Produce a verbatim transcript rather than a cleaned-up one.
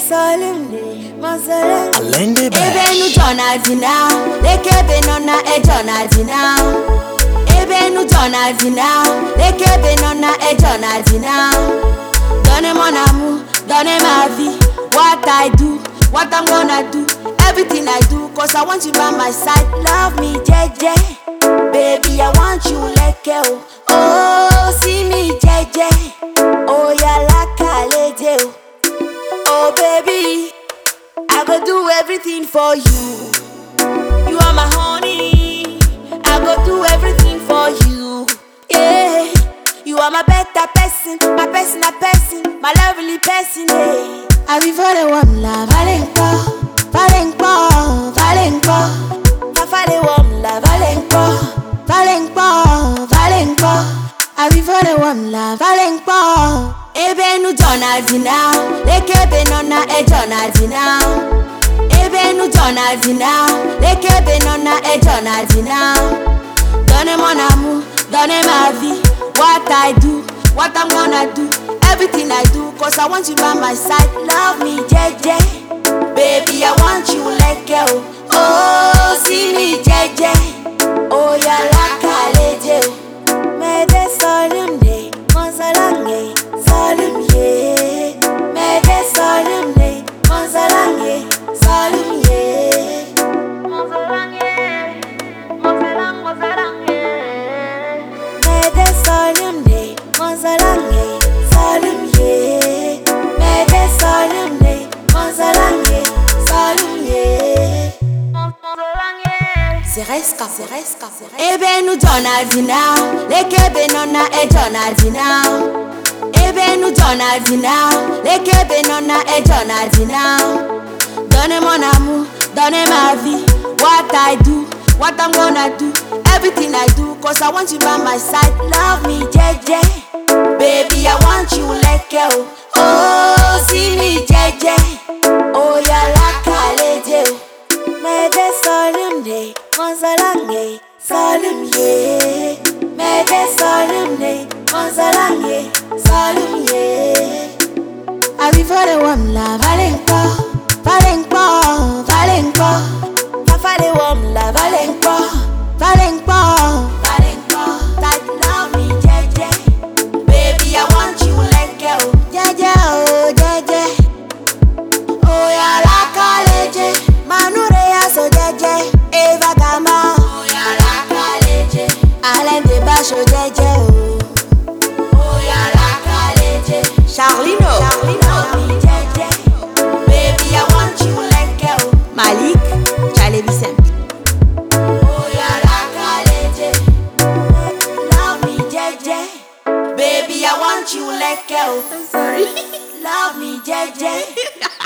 solemnly, Masalam. Alende ba. Ebe nu Jonadina, lekebe nona e Jonadina. Ebe nu Jonadina, lekebe nona e Jonadina. Donne mon amour, donne ma vie. What I do, what I'm gonna do, everything I do, cause I want you by my side. Love me, J J. Baby, I want you like you. Oh, see me, J J. Oh, yeah, like a lady. Oh, baby, I go do everything for you. You are my honey. I go do everything for you. Yeah, you are my better person, my person, a person, my lovely person. Yeah. I be for the one love, Valenco, Valenco, Valenco. I for the one love, Valenco, Valenco, Valenco. I be for the one love, Valenco. Ebe nu Jonadina, lekebe nona e Jonadina. Ebe nu Jonadina, lekebe nona e Jonadina. Donne mon amour, donne ma vie. What I do, what I'm gonna do, everything I do, cause I want you by my side. Love me, J J. Baby, I want you like you. Oh, see me, J J. Oh, yeah, like a lady. Mede solemne, monzalange, solemne. Mede solemne, monzalange, solemne. Monzalange, monzalang, monzalange. Mede solemne, monzalange, solemne. Mede solemne, monzalange, solemne. Sereska, sereska, sereska. Ebe nu Jonadina, lekebe nona e Jonadina. Ebe nu Jonadina, lekebe nona e Jonadina. Donne mon amour, donne ma vie. What I do, what I'm gonna do, everything I do, cause I want you by my side. Love me, J J. Baby, I want you like you. Oh, see me, J J. Oh, yeah, like a lady. Mede solemne, monzalange, solemne. Mede solemne, monzalange, solemne. I be for the one love, Valenco, Valenco, Valenco. I for the one love, Valenco, Valenco, Valenco. That love me, J J. Baby, I want you like you. J J, oh, J J. Oh, yeah, like a lady. Manure ya so J J. Eva Gama. Oh, yeah, like a lady. Alain de Bacho, J J. Oh, yeah, like a lady. Charlino, Charlino, J J. Baby, I want you like you. Malik, Charlie Vicente. Oh, yeah, like a lady. Love me, J J. Baby, I want you like you. I'm sorry. Love me, J J.